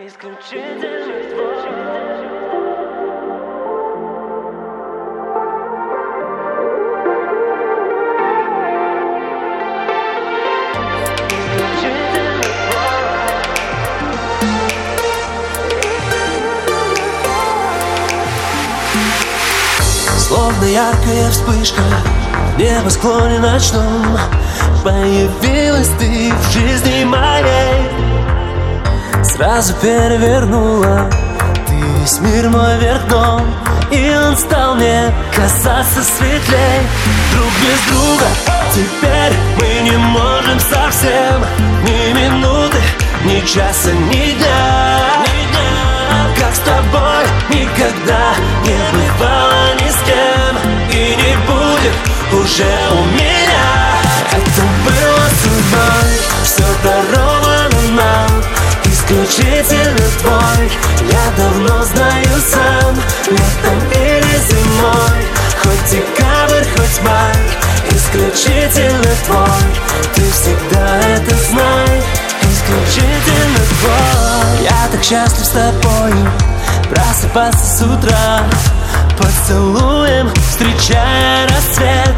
Исключительно твой. Словно яркая вспышка в небосклоне ночном появилась ты в жизни моей. Сразу перевернула ты весь мир мой вверх дном, и он стал мне казаться светлей. Друг без друга теперь мы не можем совсем ни минуты, ни часа, ни дня. Как с тобой никогда не бывало ни с кем, и не будет уже у меня. Это было судьбой, все даровано нам, исключительно твой. Я давно знаю сам, летом или зимой, хоть декабрь, хоть май, исключительно твой. Ты всегда это знай, исключительно твой. Я так счастлив с тобою, просыпаться с утра, поцелуем встречая рассвет,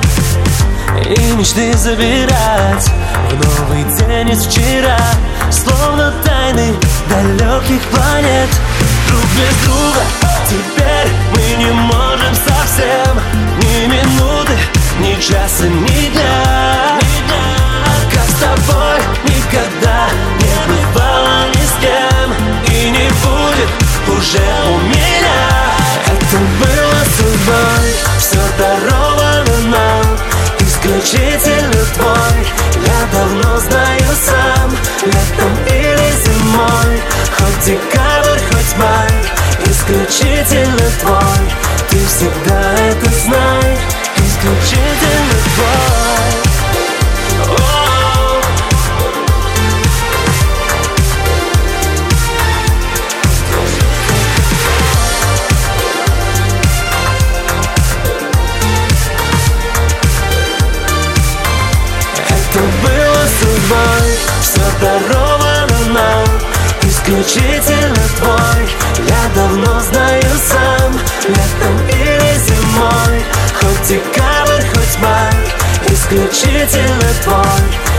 и мечты забирать в новый день из вчера, словно тайны далеких планет. Друг без друга теперь мы не можем совсем ни минуты, ни часа, ни дня. Как с тобой никогда не бывало ни с кем, и не будет уже у меня. Это было судьбой, все даровано нам, исключительно твой. Я давно знаю сам, летом или зимой, хоть декабрь, хоть май, исключительно твой. Ты всегда это знай, исключительно твой. Все даровано нам, исключительно твой. Я давно знаю сам, летом или зимой, хоть декабрь, хоть май, исключительно твой.